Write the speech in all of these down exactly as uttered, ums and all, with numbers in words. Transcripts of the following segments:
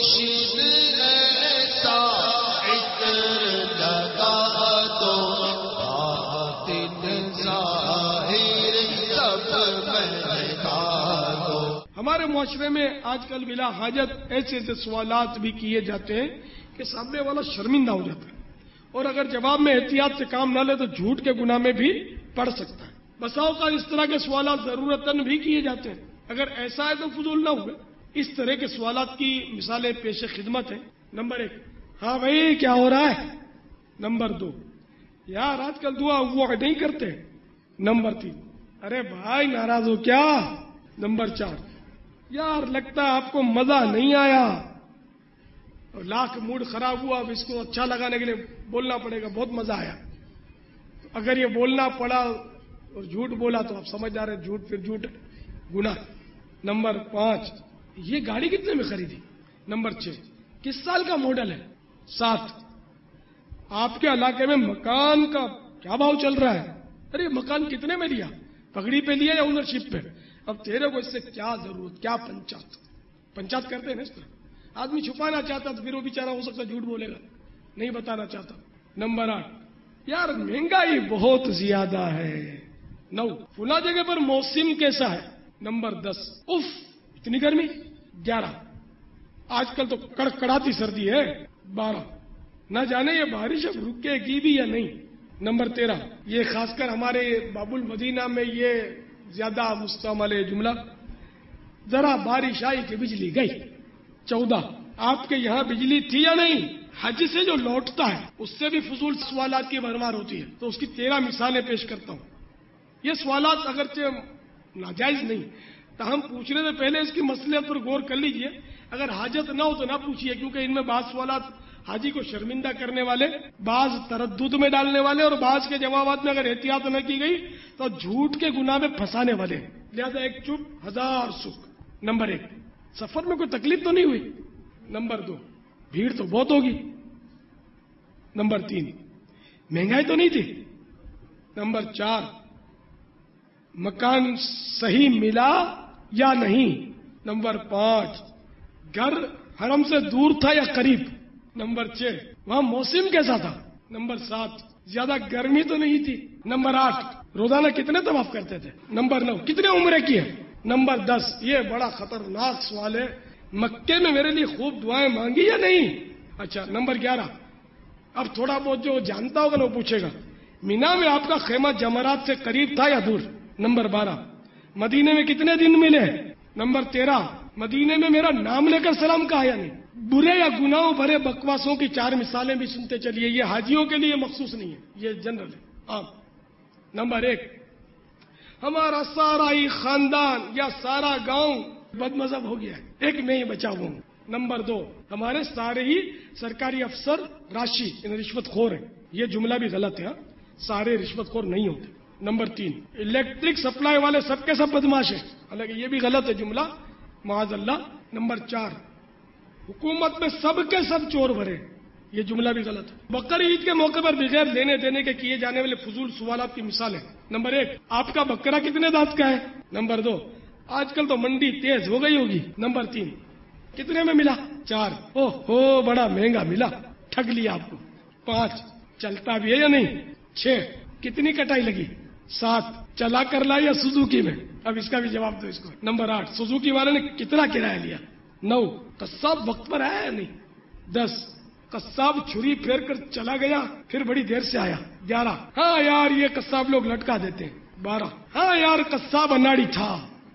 خورشید ایسا عطر لگا تو باطن ظاہر سب مہکا دو. ہمارے معاشرے میں آج کل بلا حاجت ایسے ایسے سوالات بھی کیے جاتے ہیں کہ سامنے والا شرمندہ ہو جاتا ہے، اور اگر جواب میں احتیاط سے کام نہ لے تو جھوٹ کے گناہ میں بھی پڑ سکتا ہے. بسا اوقات اس طرح کے سوالات ضرورتاً بھی کیے جاتے ہیں، اگر ایسا ہے تو فضول نہ ہوئے. اس طرح کے سوالات کی مثالیں پیش خدمت ہیں. نمبر ایک، ہاں بھائی کیا ہو رہا ہے؟ نمبر دو، یار آج کل دعا وہ نہیں کرتے. نمبر تین، ارے بھائی ناراض ہو کیا؟ نمبر چار، یار لگتا ہے آپ کو مزہ نہیں آیا، اور لاکھ موڈ خراب ہوا، اب اس کو اچھا لگانے کے لیے بولنا پڑے گا بہت مزہ آیا. اگر یہ بولنا پڑا اور جھوٹ بولا تو آپ سمجھ جا رہے جھوٹ پھر جھوٹ گناہ. نمبر پانچ، یہ گاڑی کتنے میں خریدی؟ نمبر چھ، کس سال کا ماڈل ہے؟ سات، آپ کے علاقے میں مکان کا کیا بھاؤ چل رہا ہے؟ ارے مکان کتنے میں لیا؟ پگڑی پہ لیا یا اونرشپ پہ؟ اب تیرے کو اس سے کیا ضرورت، کیا پنچات پنچات کرتے ہیں نا اس طرح. آدمی چھپانا چاہتا تو پھر وہ بیچارہ ہو سکتا جھوٹ بولے گا، نہیں بتانا چاہتا. نمبر آٹھ، یار مہنگائی بہت زیادہ ہے. نو، فلاں جگہ پر موسم کیسا ہے؟ نمبر دس، اف اتنی گرمی. گیارہ، آج کل تو کڑکڑاتی سردی ہے. بارہ، نہ جانے یہ بارش اب رکے گی بھی یا نہیں. نمبر تیرہ، یہ خاص کر ہمارے باب المدینہ میں یہ زیادہ مستعمل ہے جملہ، ذرا بارش آئی کہ بجلی گئی. چودہ، آپ کے یہاں بجلی تھی یا نہیں؟ حج سے جو لوٹتا ہے اس سے بھی فضول سوالات کی بھرمار ہوتی ہے، تو اس کی تیرہ مثالیں پیش کرتا ہوں. یہ سوالات اگرچہ ناجائز نہیں، تاہم پوچھنے سے پہلے اس کی مصلحت پر غور کر لیجئے. اگر حاجت نہ ہو تو نہ پوچھیے، کیونکہ ان میں بعض سوالات حاجی کو شرمندہ کرنے والے، بعض تردد میں ڈالنے والے، اور بعض کے جوابات میں اگر احتیاط نہ کی گئی تو جھوٹ کے گناہ میں پھنسانے والے. لہذا ایک چپ ہزار سکھ. نمبر ایک، سفر میں کوئی تکلیف تو نہیں ہوئی؟ نمبر دو، بھیڑ تو بہت ہوگی. نمبر تین، مہنگائی تو نہیں تھی؟ نمبر چار، مکان صحیح ملا یا نہیں؟ نمبر پانچ، گھر حرم سے دور تھا یا قریب؟ نمبر چھ، وہاں موسم کیسا تھا؟ نمبر سات، زیادہ گرمی تو نہیں تھی؟ نمبر آٹھ، روزانہ کتنے طواف کرتے تھے؟ نمبر نو، کتنے عمرے کیے؟ نمبر دس، یہ بڑا خطرناک سوال ہے، مکے میں میرے لیے خوب دعائیں مانگی یا نہیں؟ اچھا. نمبر گیارہ، اب تھوڑا بہت جو جانتا ہوگا نا وہ پوچھے گا، مینا میں آپ کا خیمہ جمرات سے قریب تھا یا دور؟ نمبر بارہ، مدینے میں کتنے دن ملے؟ نمبر تیرہ، مدینے میں میرا نام لے کر سلام کہا یا نہیں؟ برے یا گناہوں بھرے بکواسوں کی چار مثالیں بھی سنتے چلیے، یہ حاجیوں کے لیے مخصوص نہیں ہے، یہ جنرل ہے عام. نمبر ایک، ہمارا سارا ہی خاندان یا سارا گاؤں بد مذہب ہو گیا ہے، ایک میں ہی بچا ہوں. نمبر دو، ہمارے سارے ہی سرکاری افسر راشی یعنی رشوت خور ہیں. یہ جملہ بھی غلط ہے، سارے رشوت خور نہیں ہوتے. نمبر تین، الیکٹرک سپلائی والے سب کے سب بدماش ہیں، حالانکہ یہ بھی غلط ہے جملہ، معاذ اللہ. نمبر چار، حکومت میں سب کے سب چور بھرے، یہ جملہ بھی غلط ہے. بقر عید کے موقع پر بغیر لینے دینے کے کیے جانے والے فضول سوالات کی مثالیں. نمبر ایک، آپ کا بکرا کتنے دانت کا ہے؟ نمبر دو، آج کل تو منڈی تیز ہو گئی ہوگی. نمبر تین، کتنے میں ملا؟ چار، اوہ ہو بڑا مہنگا ملا، ٹھگ لیا آپ کو. پانچ، چلتا بھی ہے یا نہیں؟ چھ، کتنی کٹائی لگی؟ سات، چلا کر لائی یا سوزوکی میں؟ اب اس کا بھی جواب دو اس کو. نمبر آٹھ، سوزوکی والے نے کتنا کرایہ لیا؟ نو، قصاب وقت پر آیا یا نہیں؟ دس، قصاب چھری پھیر کر چلا گیا پھر بڑی دیر سے آیا؟ گیارہ، ہاں یار یہ قصاب لوگ لٹکا دیتے ہیں. بارہ، ہاں یار قصاب اناڑی تھا.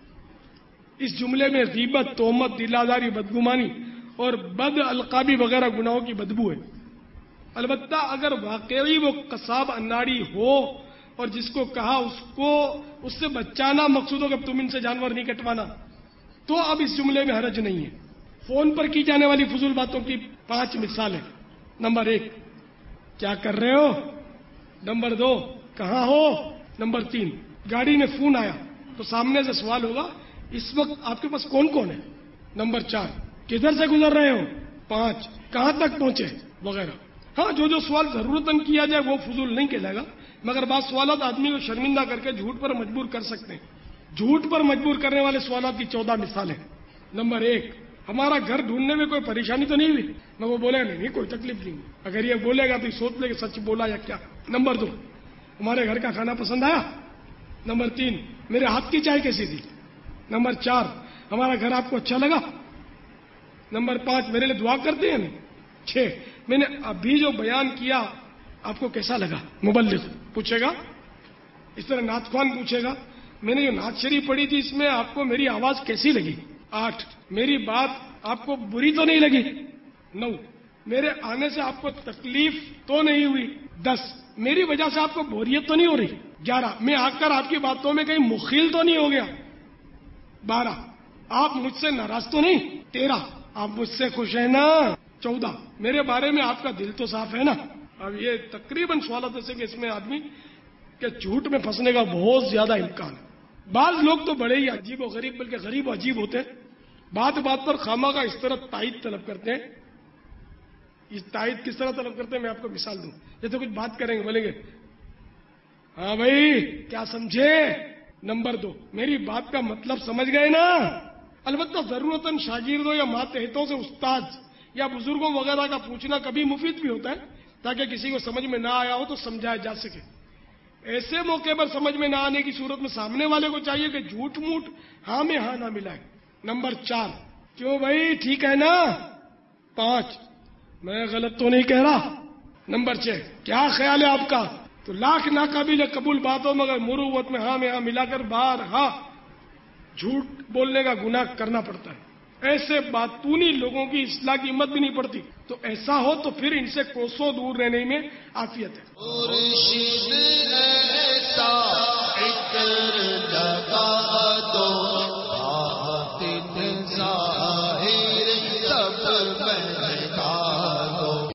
اس جملے میں غیبت، تہمت، دلاداری، بدگمانی اور بد القابی وغیرہ گناہوں کی بدبو ہے. البتہ اگر واقعی وہ قصاب اناڑی ہو اور جس کو کہا اس کو اس سے بچانا مقصود ہو کہ تم ان سے جانور نہیں کٹوانا، تو اب اس جملے میں حرج نہیں ہے. فون پر کی جانے والی فضول باتوں کی پانچ مثالیں. نمبر ایک، کیا کر رہے ہو؟ نمبر دو، کہاں ہو؟ نمبر تین، گاڑی میں فون آیا تو سامنے سے سوال ہوگا اس وقت آپ کے پاس کون کون ہے؟ نمبر چار، کدھر سے گزر رہے ہو؟ پانچ، کہاں تک پہنچے؟ وغیرہ. ہاں جو جو سوال ضرورتاً کیا جائے وہ فضول نہیں کہلائے گا، مگر بعض سوالات آدمی کو شرمندہ کر کے جھوٹ پر مجبور کر سکتے ہیں. جھوٹ پر مجبور کرنے والے سوالات کی چودہ مثالیں. نمبر ایک، ہمارا گھر ڈھونڈنے میں کوئی پریشانی تو نہیں ہوئی؟ میں وہ بولے نہیں نہیں کوئی تکلیف نہیں. اگر یہ بولے گا تو یہ سوچ لے کہ سچ بولا یا کیا. نمبر دو، ہمارے گھر کا کھانا پسند آیا. نمبر تین، میرے ہاتھ کی چائے کیسی تھی. نمبر چار، ہمارا گھر آپ کو اچھا لگا. نمبر پانچ، میرے لیے دعا کرتے ہیں. چھ، میں نے ابھی جو بیان کیا آپ کو کیسا لگا. مبلغ پوچھے گا، اس طرح نعت خوان پوچھے گا میں نے جو نعت شریف پڑھی تھی اس میں آپ کو میری آواز کیسی لگی. آٹھ، میری بات آپ کو بری تو نہیں لگی. نو، میرے آنے سے آپ کو تکلیف تو نہیں ہوئی. دس، میری وجہ سے آپ کو بوریت تو نہیں ہو رہی. گیارہ، میں آ کر آپ کی باتوں میں کہیں مخل تو نہیں ہو گیا. بارہ، آپ مجھ سے ناراض تو نہیں. تیرہ، آپ مجھ سے خوش ہیں نا. چودہ، میرے بارے میں آپ کا دل تو صاف ہے نا. اب یہ تقریباً سوالات ایسے کہ اس میں آدمی کہ جھوٹ میں پھنسنے کا بہت زیادہ امکان ہے. بعض لوگ تو بڑے ہی عجیب و غریب بلکہ غریب و عجیب ہوتے ہیں. بات بات پر خامہ کا اس طرح تائید طلب کرتے ہیں. اس تائید کس طرح طلب کرتے ہیں میں آپ کو مثال دوں. جیسے کچھ بات کریں گے بولیں گے ہاں بھائی کیا سمجھے. نمبر دو، میری بات کا مطلب سمجھ گئے نا. البتہ ضرورتاً شاگردوں یا ماتحتوں سے استاد یا بزرگوں وغیرہ کا پوچھنا کبھی مفید بھی ہوتا ہے تاکہ کسی کو سمجھ میں نہ آیا ہو تو سمجھایا جا سکے. ایسے موقع پر سمجھ میں نہ آنے کی صورت میں سامنے والے کو چاہیے کہ جھوٹ موٹ ہاں میں ہاں نہ ملائے. نمبر چار، کیوں بھائی ٹھیک ہے نا. پانچ، میں غلط تو نہیں کہہ رہا. نمبر چھ، کیا خیال ہے آپ کا. تو لاکھ ناقابل قبول باتوں مگر مروت میں ہاں میں ہاں ملا کر بار ہاں جھوٹ بولنے کا گناہ کرنا پڑتا ہے. ایسے باتونی لوگوں کی اصلاح کی ہمت بھی نہیں پڑتی. تو ایسا ہو تو پھر ان سے کوسوں دور رہنے میں عافیت ہے. مرشد ایسا عطر لگا